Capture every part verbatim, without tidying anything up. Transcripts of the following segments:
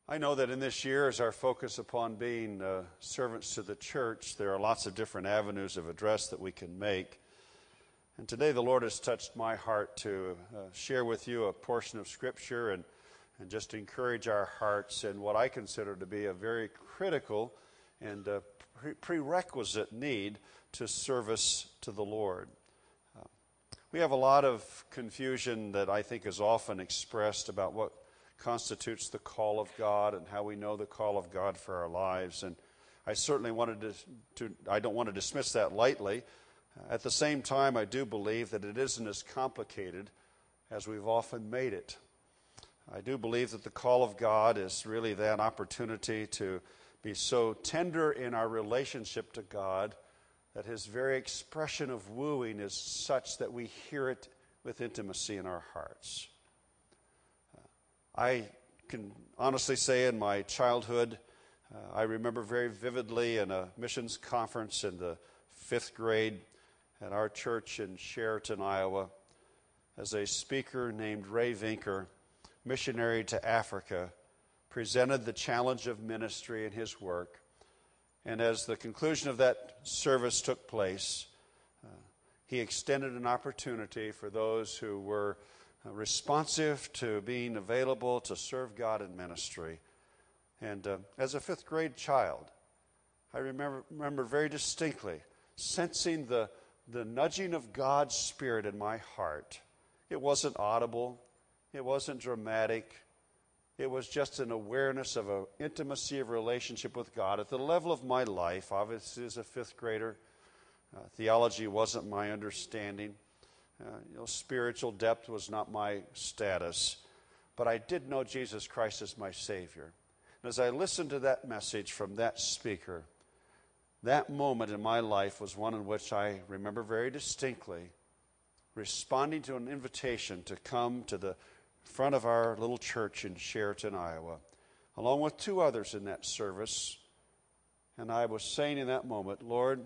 I know that in this year, as our focus upon being uh, servants to the church, there are lots of different avenues of address that we can make. And today the Lord has touched my heart to uh, share with you a portion of Scripture and, and just encourage our hearts in what I consider to be a very critical and uh, pre- prerequisite need to service to the Lord. Uh, we have a lot of confusion that I think is often expressed about what constitutes the call of God and how we know the call of God for our lives. And I certainly wanted to, to I don't want to dismiss that lightly. At the same time, I do believe that it isn't as complicated as we've often made it. I do believe that the call of God is really that opportunity to be so tender in our relationship to God that His very expression of wooing is such that we hear it with intimacy in our hearts. I can honestly say in my childhood, uh, I remember very vividly in a missions conference in the fifth grade at our church in Sheraton, Iowa, as a speaker named Ray Vinker, missionary to Africa, presented the challenge of ministry in his work. And as the conclusion of that service took place, uh, he extended an opportunity for those who were responsive to being available to serve God in ministry. And uh, as a fifth grade child, I remember, remember very distinctly sensing the, the nudging of God's Spirit in my heart. It wasn't audible. It wasn't dramatic. It was just an awareness of an intimacy of relationship with God at the level of my life. Obviously, as a fifth grader, uh, theology wasn't my understanding. Uh, you know, spiritual depth was not my status, but I did know Jesus Christ as my Savior. And as I listened to that message from that speaker, that moment in my life was one in which I remember very distinctly responding to an invitation to come to the front of our little church in Sheraton, Iowa, along with two others in that service. And I was saying in that moment, Lord,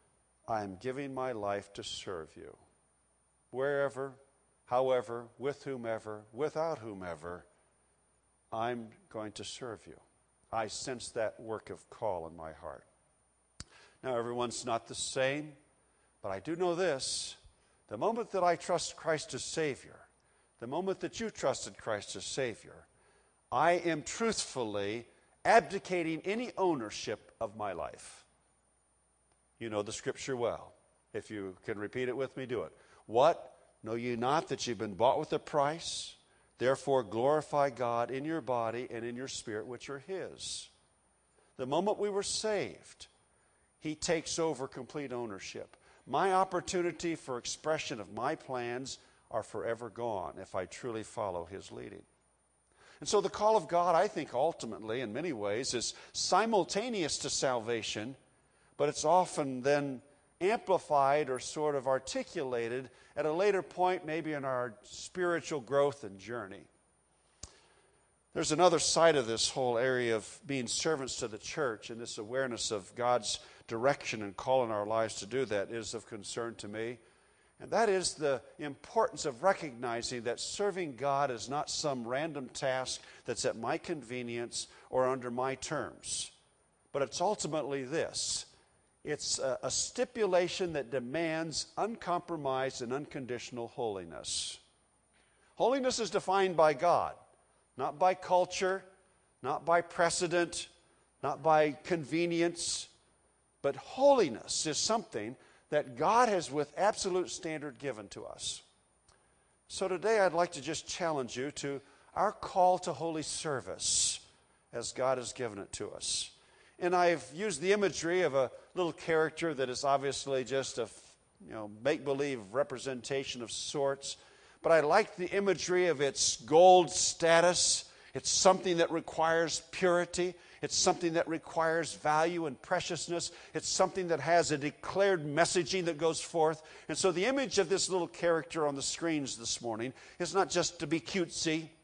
I am giving my life to serve you. Wherever, however, with whomever, without whomever, I'm going to serve you. I sense that work of call in my heart. Now, everyone's not the same, but I do know this. The moment that I trust Christ as Savior, the moment that you trusted Christ as Savior, I am truthfully abdicating any ownership of my life. You know the Scripture well. If you can repeat it with me, do it. What? Know ye not that you've been bought with a price? Therefore glorify God in your body and in your spirit, which are His. The moment we were saved, He takes over complete ownership. My opportunity for expression of my plans are forever gone if I truly follow His leading. And so the call of God, I think ultimately, in many ways, is simultaneous to salvation, but it's often then amplified or sort of articulated at a later point, maybe in our spiritual growth and journey. There's another side of this whole area of being servants to the church, and this awareness of God's direction and call in our lives to do that is of concern to me. And that is the importance of recognizing that serving God is not some random task that's at my convenience or under my terms. But it's ultimately this. It's a, a stipulation that demands uncompromised and unconditional holiness. Holiness is defined by God, not by culture, not by precedent, not by convenience, but holiness is something that God has with absolute standard given to us. So today I'd like to just challenge you to our call to holy service as God has given it to us. And I've used the imagery of a little character that is obviously just a you know, make-believe representation of sorts. But I like the imagery of its gold status. It's something that requires purity. It's something that requires value and preciousness. It's something that has a declared messaging that goes forth. And so the image of this little character on the screens this morning is not just to be cutesy.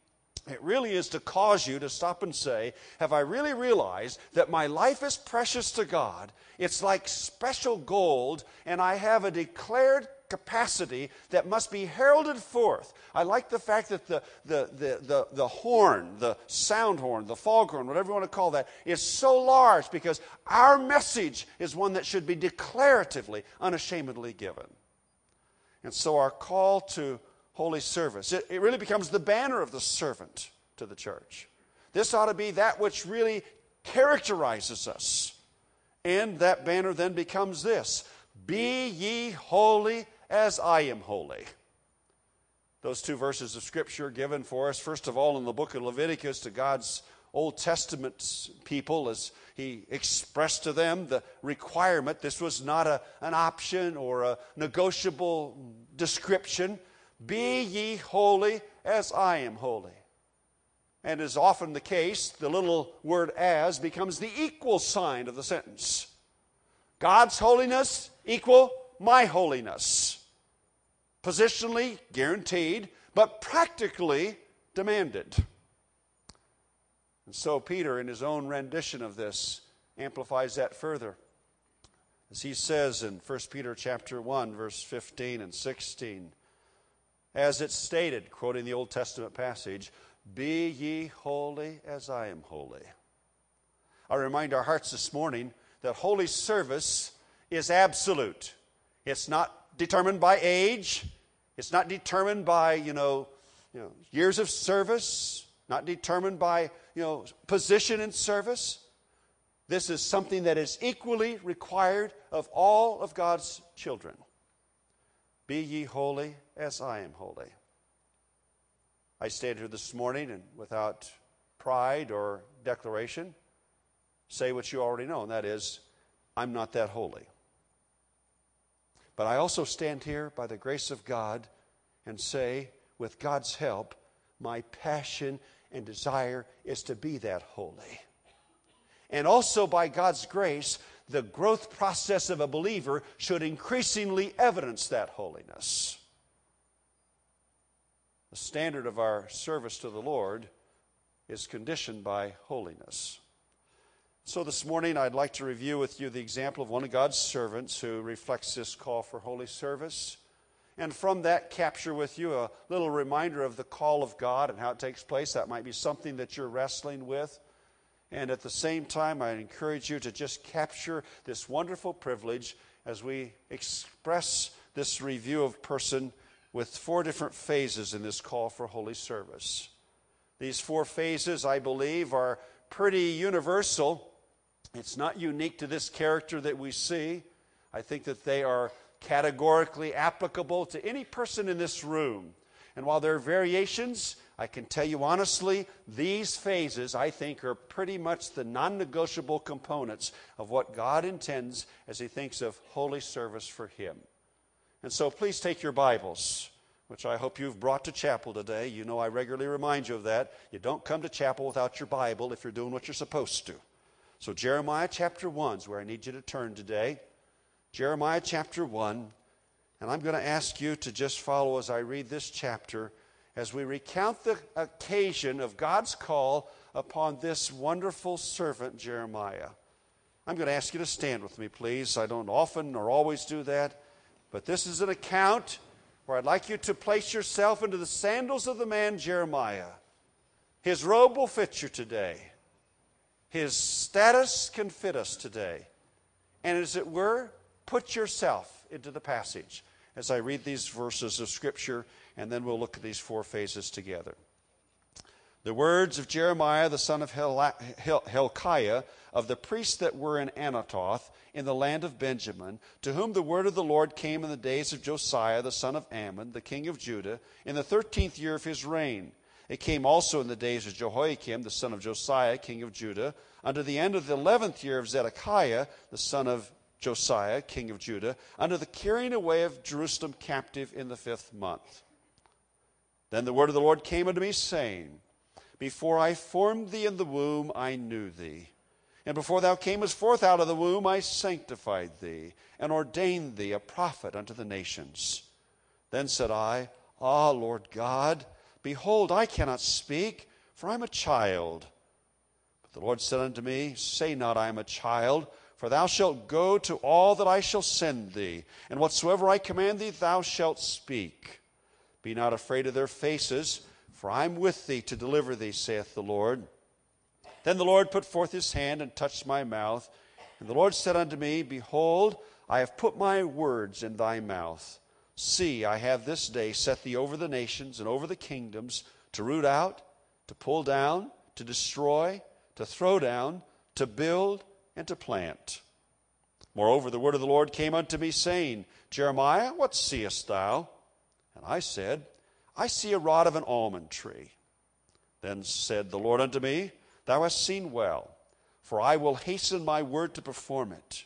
It really is to cause you to stop and say, have I really realized that my life is precious to God? It's like special gold, and I have a declared capacity that must be heralded forth. I like the fact that the, the, the, the, the horn, the sound horn, the foghorn, whatever you want to call that, is so large because our message is one that should be declaratively, unashamedly given. And so our call to holy service, it, it really becomes the banner of the servant to the church. This ought to be that which really characterizes us. And that banner then becomes this: be ye holy as I am holy. Those two verses of Scripture given for us, first of all, in the book of Leviticus to God's Old Testament people, as He expressed to them the requirement. This was not a, an option or a negotiable description. Be ye holy as I am holy. And as often the case, the little word as becomes the equal sign of the sentence. God's holiness equal my holiness. Positionally guaranteed, but practically demanded. And so Peter, in his own rendition of this, amplifies that further. As he says in First Peter chapter one, verse fifteen and sixteen, as it's stated, quoting the Old Testament passage, be ye holy as I am holy. I remind our hearts this morning that holy service is absolute. It's not determined by age. It's not determined by, you know, you know, years of service. Not determined by, you know, position in service. This is something that is equally required of all of God's children. Be ye holy as I am holy. I stand here this morning and without pride or declaration, say what you already know, and that is, I'm not that holy. But I also stand here by the grace of God and say, with God's help, my passion and desire is to be that holy. And also by God's grace, the growth process of a believer should increasingly evidence that holiness. The standard of our service to the Lord is conditioned by holiness. So this morning I'd like to review with you the example of one of God's servants who reflects this call for holy service. And from that capture with you a little reminder of the call of God and how it takes place. That might be something that you're wrestling with. And at the same time, I encourage you to just capture this wonderful privilege as we express this review of person with four different phases in this call for holy service. These four phases, I believe, are pretty universal. It's not unique to this character that we see. I think that they are categorically applicable to any person in this room. And while there are variations, I can tell you honestly, these phases, I think, are pretty much the non-negotiable components of what God intends as He thinks of holy service for Him. And so please take your Bibles, which I hope you've brought to chapel today. You know I regularly remind you of that. You don't come to chapel without your Bible if you're doing what you're supposed to. So Jeremiah chapter one is where I need you to turn today. Jeremiah chapter one. And I'm going to ask you to just follow as I read this chapter as we recount the occasion of God's call upon this wonderful servant, Jeremiah. I'm going to ask you to stand with me, please. I don't often or always do that, but this is an account where I'd like you to place yourself into the sandals of the man Jeremiah. His robe will fit you today. His status can fit us today. And as it were, put yourself into the passage as I read these verses of Scripture, and then we'll look at these four phases together. The words of Jeremiah, the son of Hilkiah, of the priests that were in Anathoth, in the land of Benjamin, to whom the word of the Lord came in the days of Josiah, the son of Ammon, the king of Judah, in the thirteenth year of his reign. It came also in the days of Jehoiakim, the son of Josiah, king of Judah, unto the end of the eleventh year of Zedekiah, the son of Josiah, king of Judah, unto the carrying away of Jerusalem captive in the fifth month. Then the word of the Lord came unto me, saying, Before I formed thee in the womb, I knew thee. And before thou camest forth out of the womb, I sanctified thee, and ordained thee a prophet unto the nations. Then said I, Ah, Lord God, behold, I cannot speak, for I am a child. But the Lord said unto me, Say not, I am a child, for thou shalt go to all that I shall send thee, and whatsoever I command thee thou shalt speak. Be not afraid of their faces, for I am with thee to deliver thee, saith the Lord. Then the Lord put forth his hand and touched my mouth. And the Lord said unto me, Behold, I have put my words in thy mouth. See, I have this day set thee over the nations and over the kingdoms, to root out, to pull down, to destroy, to throw down, to build, and to plant. Moreover, the word of the Lord came unto me, saying, Jeremiah, what seest thou? And I said, I see a rod of an almond tree. Then said the Lord unto me, Thou hast seen well, for I will hasten my word to perform it.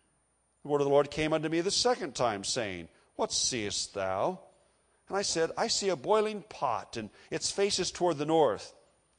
The word of the Lord came unto me the second time, saying, What seest thou? And I said, I see a boiling pot, and its face is toward the north.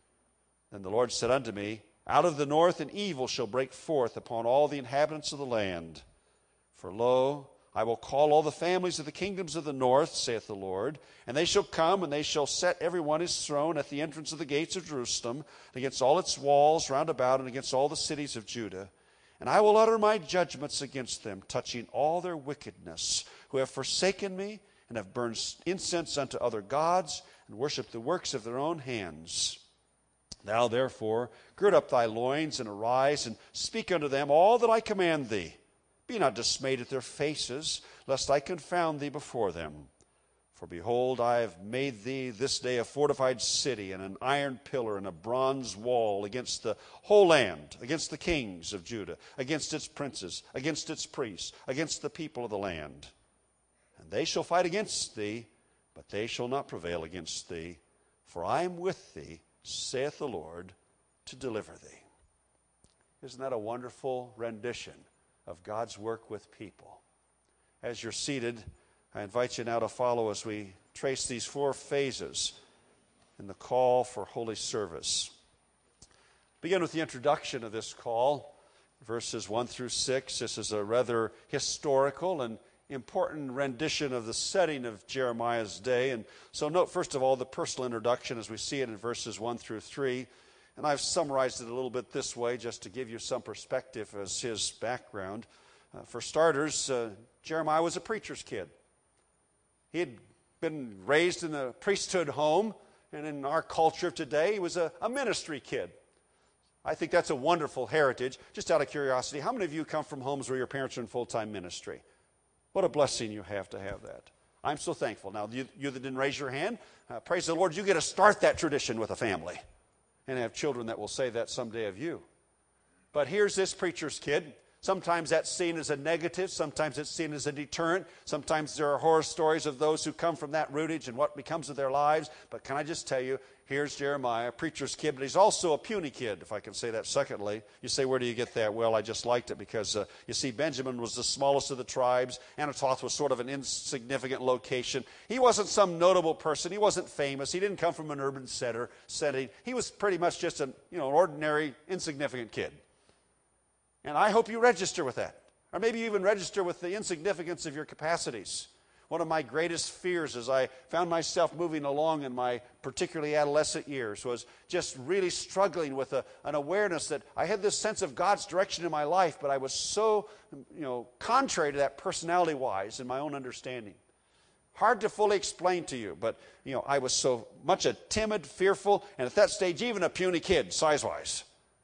Then the Lord said unto me, Out of the north an evil shall break forth upon all the inhabitants of the land. For lo, I will call all the families of the kingdoms of the north, saith the Lord, and they shall come, and they shall set every one his throne at the entrance of the gates of Jerusalem, against all its walls round about, and against all the cities of Judah. And I will utter my judgments against them, touching all their wickedness, who have forsaken me, and have burned incense unto other gods, and worshipped the works of their own hands. Thou therefore gird up thy loins, and arise, and speak unto them all that I command thee. Be not dismayed at their faces, lest I confound thee before them. For behold, I have made thee this day a fortified city, and an iron pillar, and a bronze wall against the whole land, against the kings of Judah, against its princes, against its priests, against the people of the land. And they shall fight against thee, but they shall not prevail against thee. For I am with thee, saith the Lord, to deliver thee. Isn't that a wonderful rendition of God's work with people? As you're seated, I invite you now to follow as we trace these four phases in the call for holy service. Begin with the introduction of this call, verses one through six. This is a rather historical and important rendition of the setting of Jeremiah's day. And so note, first of all, the personal introduction as we see it in verses one through three. And I've summarized it a little bit this way just to give you some perspective as his background. Uh, for starters, uh, Jeremiah was a preacher's kid. He had been raised in the priesthood home, and in our culture of today, he was a, a ministry kid. I think that's a wonderful heritage. Just out of curiosity, how many of you come from homes where your parents are in full-time ministry? What a blessing you have to have that. I'm so thankful. Now, you, you that didn't raise your hand, uh, praise the Lord, you get to start that tradition with a family and have children that will say that someday of you. But here's this preacher's kid. Sometimes that's seen as a negative. Sometimes it's seen as a deterrent. Sometimes there are horror stories of those who come from that rootage and what becomes of their lives. But can I just tell you, here's Jeremiah, a preacher's kid, but he's also a puny kid, if I can say that secondly. You say, where do you get that? Well, I just liked it because, uh, you see, Benjamin was the smallest of the tribes. Anathoth was sort of an insignificant location. He wasn't some notable person. He wasn't famous. He didn't come from an urban center, setting. He was pretty much just an, you know, an ordinary, insignificant kid. And I hope you register with that. Or maybe you even register with the insignificance of your capacities. One of my greatest fears as I found myself moving along in my particularly adolescent years was just really struggling with a, an awareness that I had this sense of God's direction in my life, but I was so, you know, contrary to that personality-wise in my own understanding. Hard to fully explain to you, but, you know, I was so much a timid, fearful, and at that stage even a puny kid, size-wise.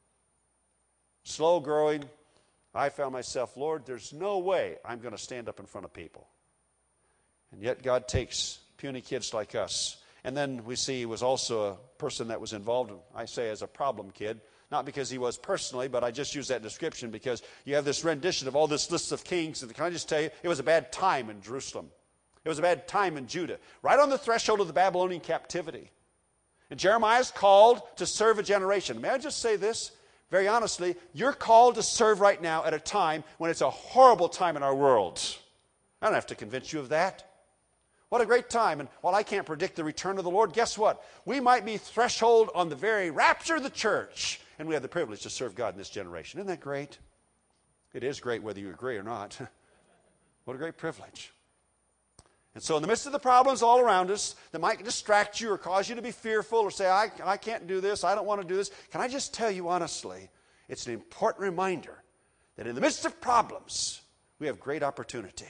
Slow growing, I found myself, Lord, there's no way I'm going to stand up in front of people. And yet God takes puny kids like us. And then we see he was also a person that was involved, I say, as a problem kid. Not because he was personally, but I just use that description because you have this rendition of all this list of kings. And can I just tell you, it was a bad time in Jerusalem. It was a bad time in Judah. Right on the threshold of the Babylonian captivity. And Jeremiah is called to serve a generation. May I just say this? Very honestly, you're called to serve right now at a time when it's a horrible time in our world. I don't have to convince you of that. What a great time. And while I can't predict the return of the Lord, guess what? We might be threshold on the very rapture of the church, and we have the privilege to serve God in this generation. Isn't that great? It is great whether you agree or not. What a great privilege. And so in the midst of the problems all around us that might distract you or cause you to be fearful or say, I, I can't do this, I don't want to do this, can I just tell you honestly, it's an important reminder that in the midst of problems, we have great opportunity.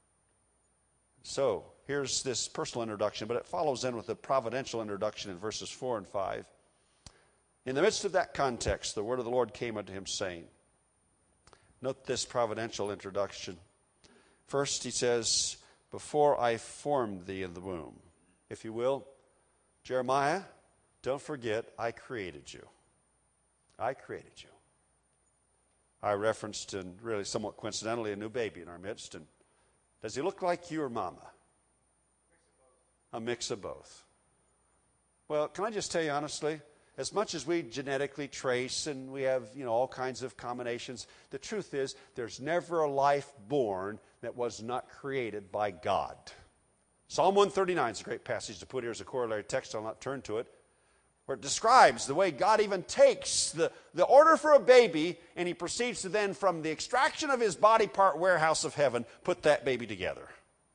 So here's this personal introduction, but it follows in with a providential introduction in verses four and five. In the midst of that context, the word of the Lord came unto him, saying, note this providential introduction. First, he says, before I formed thee in the womb. If you will, Jeremiah, don't forget, I created you. I created you. I referenced, and really somewhat coincidentally, a new baby in our midst. And does he look like you or Mama? A mix of both. Well, can I just tell you honestly, as much as we genetically trace and we have, you know, all kinds of combinations, the truth is there's never a life born that was not created by God. Psalm one thirty-nine is a great passage to put here as a corollary text. I'll not turn to it. Where it describes the way God even takes the, the order for a baby and he proceeds to then, from the extraction of his body part warehouse of heaven, put that baby together.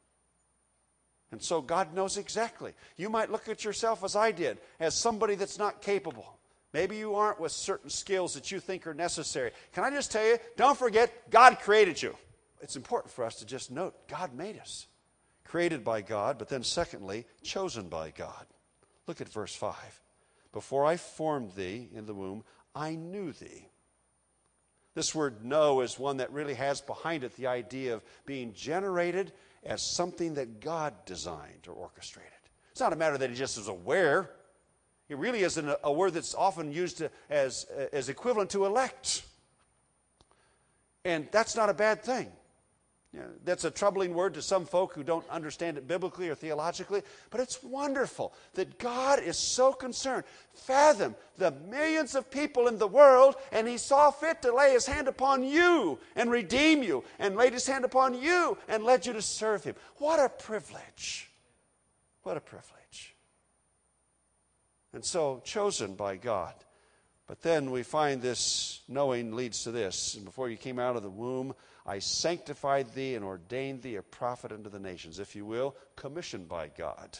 And so God knows exactly. You might look at yourself as I did, as somebody that's not capable. Maybe you aren't with certain skills that you think are necessary. Can I just tell you, don't forget, God created you. It's important for us to just note, God made us. Created by God, but then secondly, chosen by God. Look at verse five. Before I formed thee in the womb, I knew thee. This word know is one that really has behind it the idea of being generated as something that God designed or orchestrated. It's not a matter that he just is aware. It really isn't a, a word that's often used to, as, as equivalent to elect. And that's not a bad thing. You know, that's a troubling word to some folk who don't understand it biblically or theologically, but it's wonderful that God is so concerned. Fathom the millions of people in the world, and he saw fit to lay his hand upon you and redeem you, and laid his hand upon you and led you to serve him. What a privilege. What a privilege. And so, chosen by God. But then we find this knowing leads to this. And before you came out of the womb, I sanctified thee and ordained thee a prophet unto the nations, if you will, commissioned by God.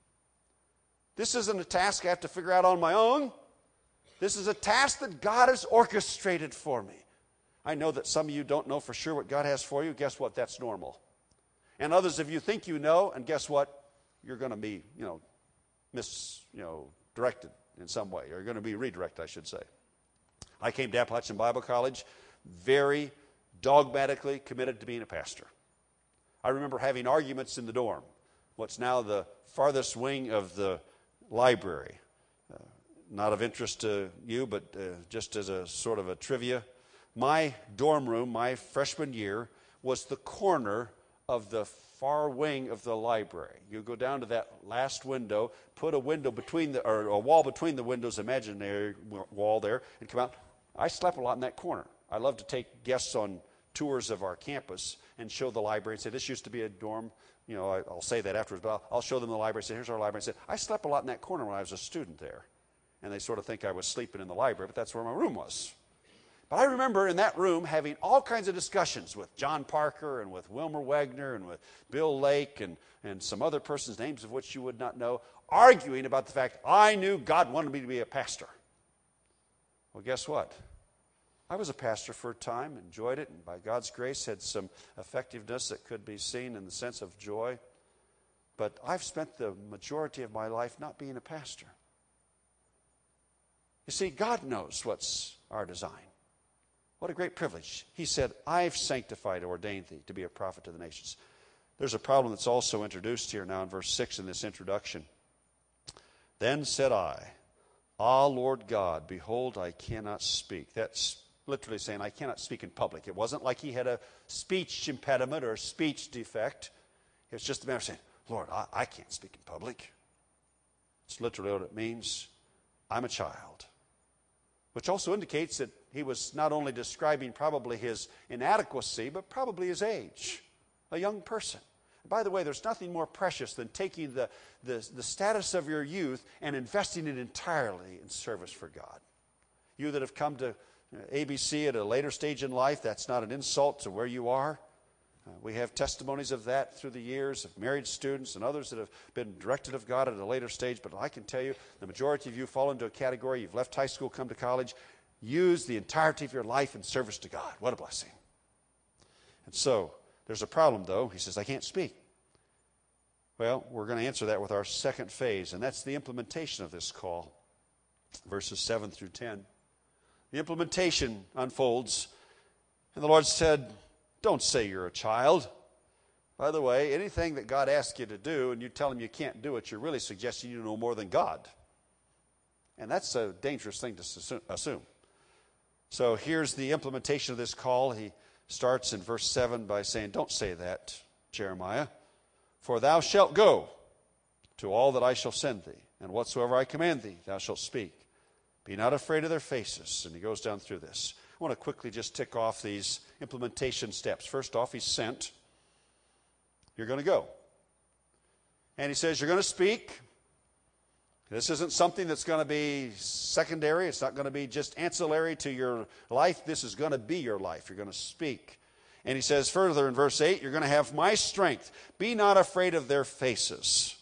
This isn't a task I have to figure out on my own. This is a task that God has orchestrated for me. I know that some of you don't know for sure what God has for you. Guess what? That's normal. And others of you think you know, and guess what? You're going to be, you know, mis, you know, directed in some way. Or you're going to be redirected, I should say. I came to Appalachian Bible College very dogmatically committed to being a pastor. I remember having arguments in the dorm, what's now the farthest wing of the library. Uh, not of interest to you, but uh, just as a sort of a trivia. My dorm room, my freshman year, was the corner of the far wing of the library. You go down to that last window, put a window between the, or a wall between the windows, imaginary wall there, and come out. I slept a lot in that corner. I love to take guests on tours of our campus and show the library and say, this used to be a dorm. You know, I, I'll say that afterwards, but I'll, I'll show them the library and say, here's our library. And say, I slept a lot in that corner when I was a student there. And they sort of think I was sleeping in the library, but that's where my room was. But I remember in that room having all kinds of discussions with John Parker and with Wilmer Wagner and with Bill Lake and, and some other persons, names of which you would not know, arguing about the fact I knew God wanted me to be a pastor. Well, guess what? I was a pastor for a time, enjoyed it, and by God's grace had some effectiveness that could be seen in the sense of joy. But I've spent the majority of my life not being a pastor. You see, God knows what's our design. What a great privilege. He said, I've sanctified, ordained thee to be a prophet to the nations. There's a problem that's also introduced here now in verse six in this introduction. Then said I, Ah, Lord God, behold, I cannot speak. That's literally saying, I cannot speak in public. It wasn't like he had a speech impediment or a speech defect. It was just a matter of saying, Lord, I, I can't speak in public. It's literally what it means. I'm a child. Which also indicates that he was not only describing probably his inadequacy, but probably his age. A young person. And by the way, there's nothing more precious than taking the, the, the status of your youth and investing it entirely in service for God. You that have come to A B C at a later stage in life, that's not an insult to where you are. Uh, we have testimonies of that through the years of married students and others that have been directed of God at a later stage. But I can tell you, the majority of you fall into a category. You've left high school, come to college, use the entirety of your life in service to God. What a blessing. And so, there's a problem, though. He says, I can't speak. Well, we're going to answer that with our second phase, and that's the implementation of this call. Verses seven through ten. The implementation unfolds, and the Lord said, don't say you're a child. By the way, anything that God asks you to do and you tell him you can't do it, you're really suggesting you know more than God. And that's a dangerous thing to assume. So here's the implementation of this call. He starts in verse seven by saying, don't say that, Jeremiah, for thou shalt go to all that I shall send thee, and whatsoever I command thee, thou shalt speak. Be not afraid of their faces. And he goes down through this. I want to quickly just tick off these implementation steps. First off, he's sent. You're going to go. And he says, you're going to speak. This isn't something that's going to be secondary. It's not going to be just ancillary to your life. This is going to be your life. You're going to speak. And he says further in verse eight, you're going to have my strength. Be not afraid of their faces.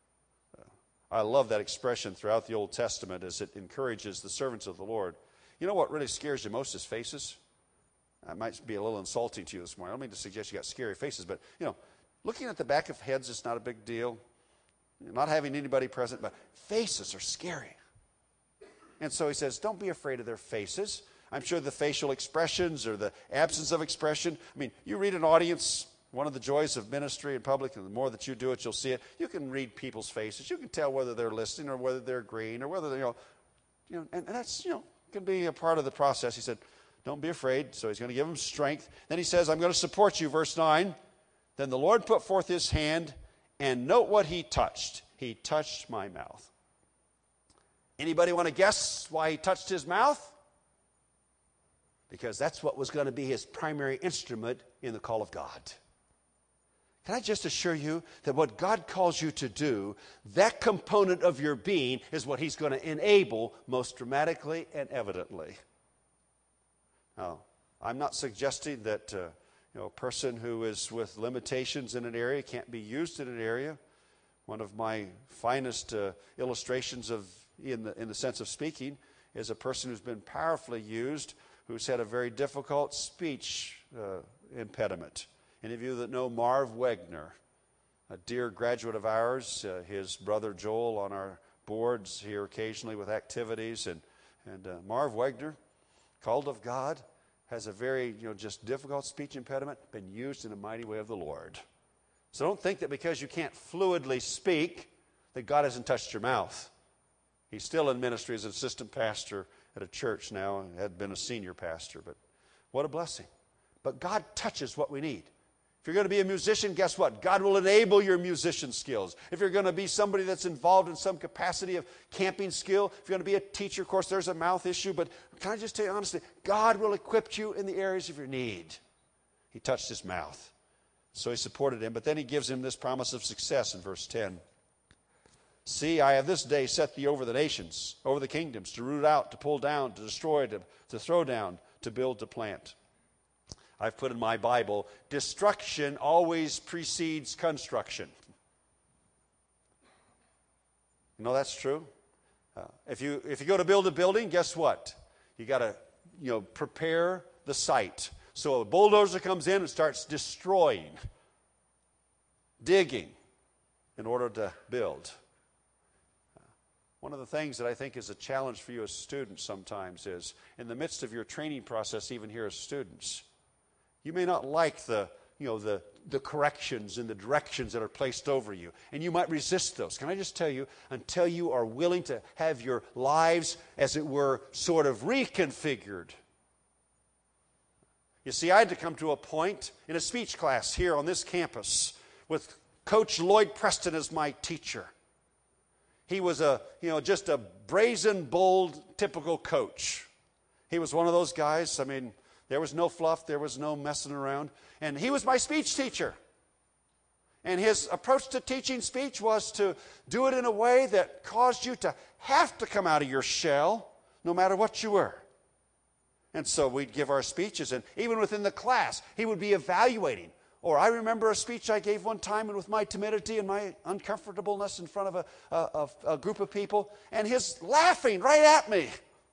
I love that expression throughout the Old Testament as it encourages the servants of the Lord. You know what really scares you most is faces? That might be a little insulting to you this morning. I don't mean to suggest you got scary faces, but, you know, looking at the back of heads is not a big deal. Not having anybody present, but faces are scary. And so he says, don't be afraid of their faces. I'm sure the facial expressions or the absence of expression. I mean, you read an audience, one of the joys of ministry in public, and the more that you do it, you'll see it. You can read people's faces. You can tell whether they're listening or whether they're agreeing or whether they're, you know, you know and, and that's, you know, can be a part of the process. He said, don't be afraid. So he's going to give them strength. Then he says, I'm going to support you. Verse nine. Then the Lord put forth his hand, and note what he touched. He touched my mouth. Anybody want to guess why he touched his mouth? Because that's what was going to be his primary instrument in the call of God. Can I just assure you that what God calls you to do, that component of your being is what he's going to enable most dramatically and evidently. Now, I'm not suggesting that uh, you know, a person who is with limitations in an area can't be used in an area. One of my finest uh, illustrations of, in the, in the sense of speaking, is a person who's been powerfully used, who's had a very difficult speech uh, impediment. Any of you that know Marv Wegner, a dear graduate of ours, uh, his brother Joel on our boards here occasionally with activities, and and uh, Marv Wegner, called of God, has a very you know just difficult speech impediment, been used in a mighty way of the Lord. So don't think that because you can't fluidly speak that God hasn't touched your mouth. He's still in ministry as an assistant pastor at a church now, and had been a senior pastor, but what a blessing. But God touches what we need. If you're going to be a musician, guess what? God will enable your musician skills. If you're going to be somebody that's involved in some capacity of camping skill, if you're going to be a teacher, of course, there's a mouth issue. But can I just tell you honestly, God will equip you in the areas of your need. He touched his mouth. So he supported him. But then he gives him this promise of success in verse ten. See, I have this day set thee over the nations, over the kingdoms, to root out, to pull down, to destroy, to, to throw down, to build, to plant. I've put in my Bible, destruction always precedes construction. You know that's true? Uh, if you if you go to build a building, guess what? You got to you know prepare the site. So a bulldozer comes in and starts destroying, digging, in order to build. One of the things that I think is a challenge for you as students sometimes is, in the midst of your training process, even here as students, you may not like the, you know, the, the corrections and the directions that are placed over you. And you might resist those. Can I just tell you, until you are willing to have your lives, as it were, sort of reconfigured. You see, I had to come to a point in a speech class here on this campus with Coach Lloyd Preston as my teacher. He was a, you know, just a brazen, bold, typical coach. He was one of those guys, I mean, there was no fluff. There was no messing around. And he was my speech teacher. And his approach to teaching speech was to do it in a way that caused you to have to come out of your shell no matter what you were. And so we'd give our speeches, and even within the class, he would be evaluating. Or I remember a speech I gave one time, and with my timidity and my uncomfortableness in front of a, a, a, a group of people, and his laughing right at me.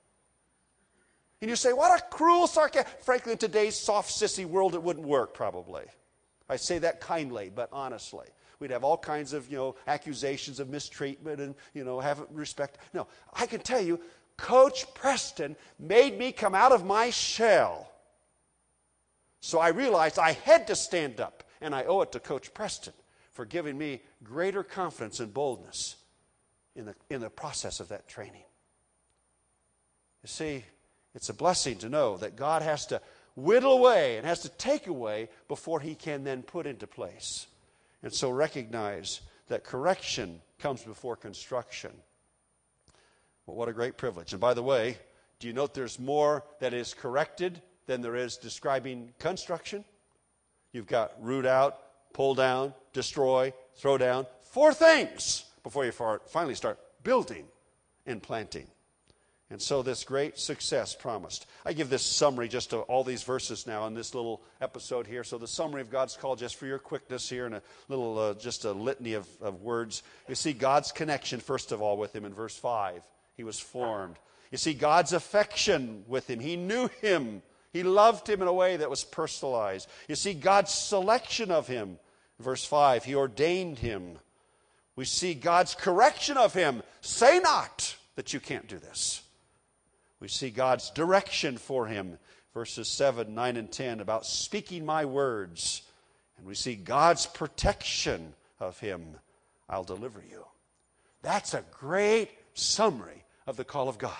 And you say, what a cruel sarcasm. Frankly, in today's soft, sissy world, it wouldn't work probably. I say that kindly, but honestly. We'd have all kinds of, you know, accusations of mistreatment and, you know, haven't respect. No, I can tell you, Coach Preston made me come out of my shell. So I realized I had to stand up, and I owe it to Coach Preston for giving me greater confidence and boldness in the, in the process of that training. You see, it's a blessing to know that God has to whittle away and has to take away before he can then put into place. And so recognize that correction comes before construction. Well, what a great privilege. And by the way, do you note there's more that is corrected than there is describing construction? You've got root out, pull down, destroy, throw down. Four things before you finally start building and planting. And so this great success promised. I give this summary just of all these verses now in this little episode here. So the summary of God's call, just for your quickness here, and a little, uh, just a litany of, of words. You see God's connection, first of all, with him in verse five. He was formed. You see God's affection with him. He knew him. He loved him in a way that was personalized. You see God's selection of him. Verse five, he ordained him. We see God's correction of him. Say not that you can't do this. We see God's direction for him. Verses seven, nine, and ten about speaking my words. And we see God's protection of him. I'll deliver you. That's a great summary of the call of God.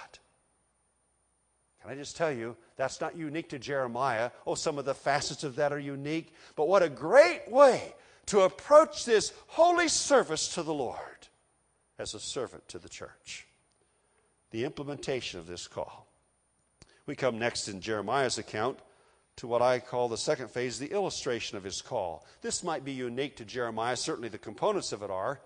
Can I just tell you, that's not unique to Jeremiah. Oh, some of the facets of that are unique. But what a great way to approach this holy service to the Lord as a servant to the church. The implementation of this call. We come next in Jeremiah's account to what I call the second phase, the illustration of his call. This might be unique to Jeremiah. Certainly the components of it are.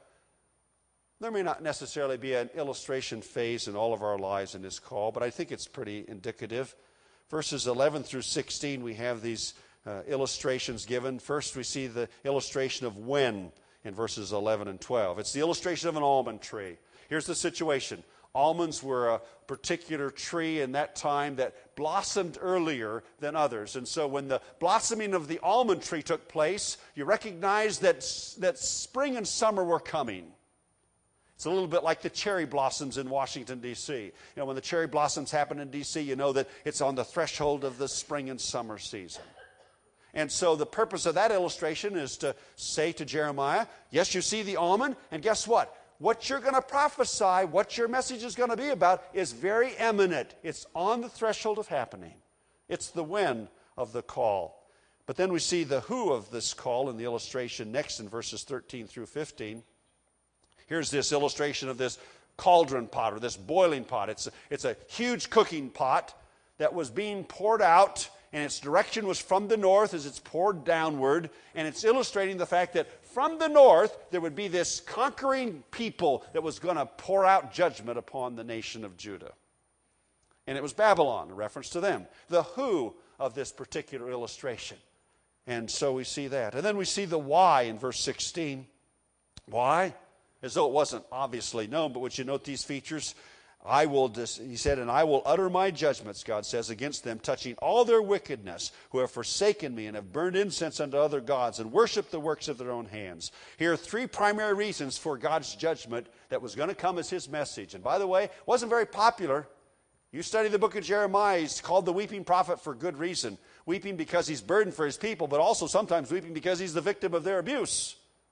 There may not necessarily be an illustration phase in all of our lives in this call, but I think it's pretty indicative. Verses eleven through sixteen, we have these uh, illustrations given. First, we see the illustration of when in verses eleven and twelve. It's the illustration of an almond tree. Here's the situation. Almonds were a particular tree in that time that blossomed earlier than others. And so when the blossoming of the almond tree took place, you recognize that, that spring and summer were coming. It's a little bit like the cherry blossoms in Washington, D C You know, when the cherry blossoms happen in D C, you know that it's on the threshold of the spring and summer season. And so the purpose of that illustration is to say to Jeremiah, yes, you see the almond, and guess what? What you're going to prophesy, what your message is going to be about is very imminent. It's on the threshold of happening. It's the when of the call. But then we see the who of this call in the illustration next in verses thirteen through fifteen. Here's this illustration of this cauldron pot or this boiling pot. It's a, it's a huge cooking pot that was being poured out, and its direction was from the north as it's poured downward. And it's illustrating the fact that from the north there would be this conquering people that was going to pour out judgment upon the nation of Judah. And it was Babylon, a reference to them. The who of this particular illustration. And so we see that. And then we see the why in verse sixteen. Why? As though it wasn't obviously known, but would you note these features? I will, dis- he said, and I will utter my judgments, God says, against them, touching all their wickedness, who have forsaken me and have burned incense unto other gods and worshiped the works of their own hands. Here are three primary reasons for God's judgment that was going to come as his message. And by the way, it wasn't very popular. You study the book of Jeremiah, he's called the weeping prophet for good reason. Weeping because he's burdened for his people, but also sometimes weeping because he's the victim of their abuse.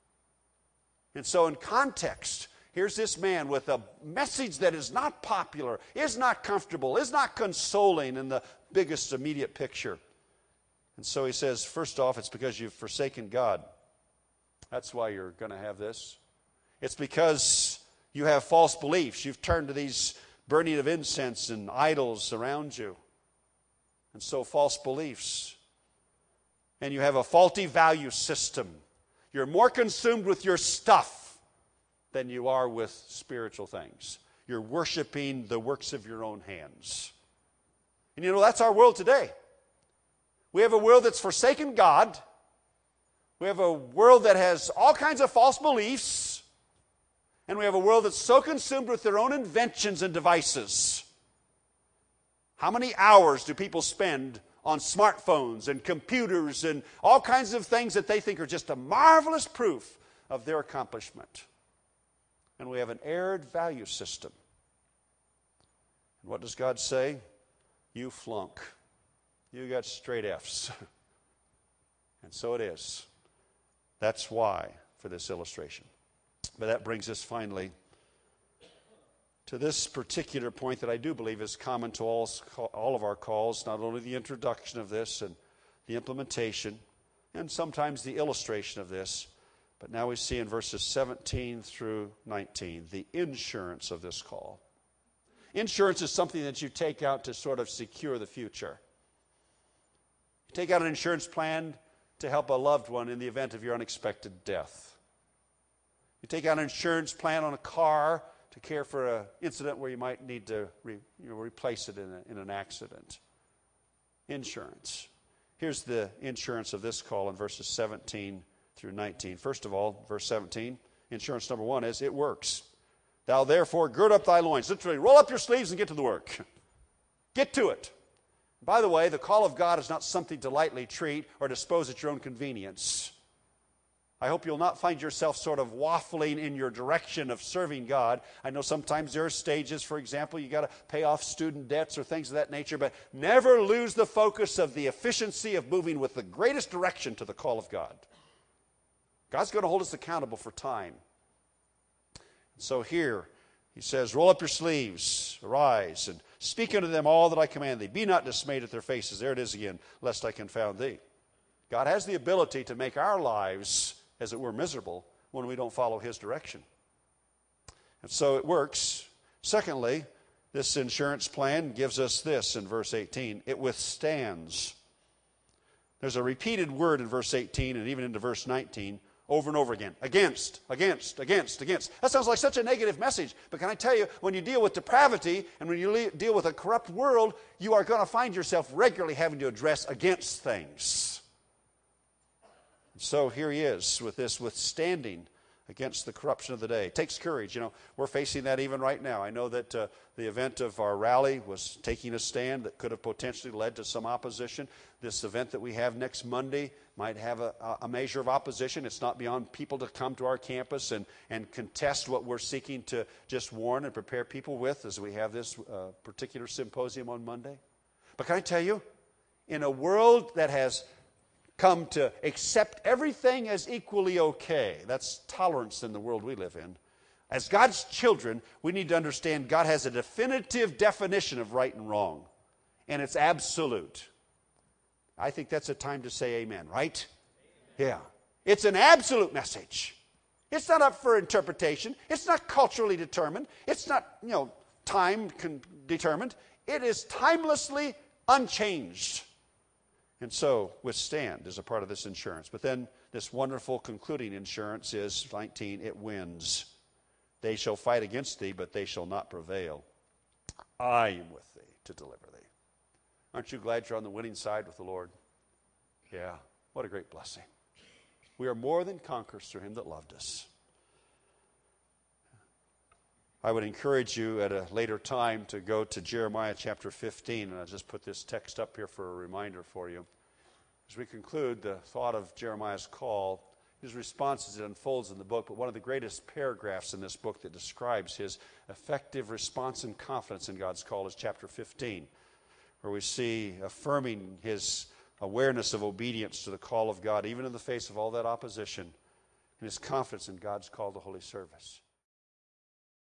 And so in context, here's this man with a message that is not popular, is not comfortable, is not consoling in the biggest immediate picture. And so he says, first off, it's because you've forsaken God. That's why you're going to have this. It's because you have false beliefs. You've turned to these burning of incense and idols around you. And so false beliefs. And you have a faulty value system. You're more consumed with your stuff than you are with spiritual things. You're worshiping the works of your own hands. And you know, that's our world today. We have a world that's forsaken God. We have a world that has all kinds of false beliefs. And we have a world that's so consumed with their own inventions and devices. How many hours do people spend on smartphones and computers and all kinds of things that they think are just a marvelous proof of their accomplishment? And we have an erred value system. And what does God say? You flunk. You got straight F's. And so it is. That's why for this illustration. But that brings us finally to this particular point that I do believe is common to all, all of our calls, not only the introduction of this and the implementation, and sometimes the illustration of this, but now we see in verses seventeen through nineteen the insurance of this call. Insurance is something that you take out to sort of secure the future. You take out an insurance plan to help a loved one in the event of your unexpected death. You take out an insurance plan on a car to care for an incident where you might need to re, you know, replace it in, a, in an accident. Insurance. Here's the insurance of this call in verses seventeen through nineteen. First of all, verse seventeen, insurance number one is, it works. Thou therefore gird up thy loins. Literally, roll up your sleeves and get to the work. Get to it. By the way, the call of God is not something to lightly treat or dispose at your own convenience. I hope you'll not find yourself sort of waffling in your direction of serving God. I know sometimes there are stages, for example, you got to pay off student debts or things of that nature, but never lose the focus of the efficiency of moving with the greatest direction to the call of God. God's going to hold us accountable for time. So here, he says, roll up your sleeves, arise, and speak unto them all that I command thee. Be not dismayed at their faces. There it is again, lest I confound thee. God has the ability to make our lives, as it were, miserable when we don't follow his direction. And so it works. Secondly, this insurance plan gives us this in verse eighteen. It withstands. There's a repeated word in verse eighteen and even into verse nineteen over and over again. Against, against, against, against. That sounds like such a negative message. But can I tell you, when you deal with depravity and when you le- deal with a corrupt world, you are going to find yourself regularly having to address against things. So here he is with this withstanding against the corruption of the day. It takes courage. You know, we're facing that even right now. I know that uh, the event of our rally was taking a stand that could have potentially led to some opposition. This event that we have next Monday might have a, a measure of opposition. It's not beyond people to come to our campus and, and contest what we're seeking to just warn and prepare people with as we have this uh, particular symposium on Monday. But can I tell you, in a world that has come to accept everything as equally okay. That's tolerance in the world we live in. As God's children, we need to understand God has a definitive definition of right and wrong. And it's absolute. I think that's a time to say amen, right? Yeah. It's an absolute message. It's not up for interpretation. It's not culturally determined. It's not, you know, time con- determined. It is timelessly unchanged. And so, withstand is a part of this insurance. But then, this wonderful concluding insurance is, nineteen, it wins. They shall fight against thee, but they shall not prevail. I am with thee to deliver thee. Aren't you glad you're on the winning side with the Lord? Yeah, what a great blessing. We are more than conquerors through him that loved us. I would encourage you at a later time to go to Jeremiah chapter fifteen, and I'll just put this text up here for a reminder for you. As we conclude the thought of Jeremiah's call, his response as it unfolds in the book, but one of the greatest paragraphs in this book that describes his effective response and confidence in God's call is chapter fifteen, where we see affirming his awareness of obedience to the call of God, even in the face of all that opposition, and his confidence in God's call to holy service.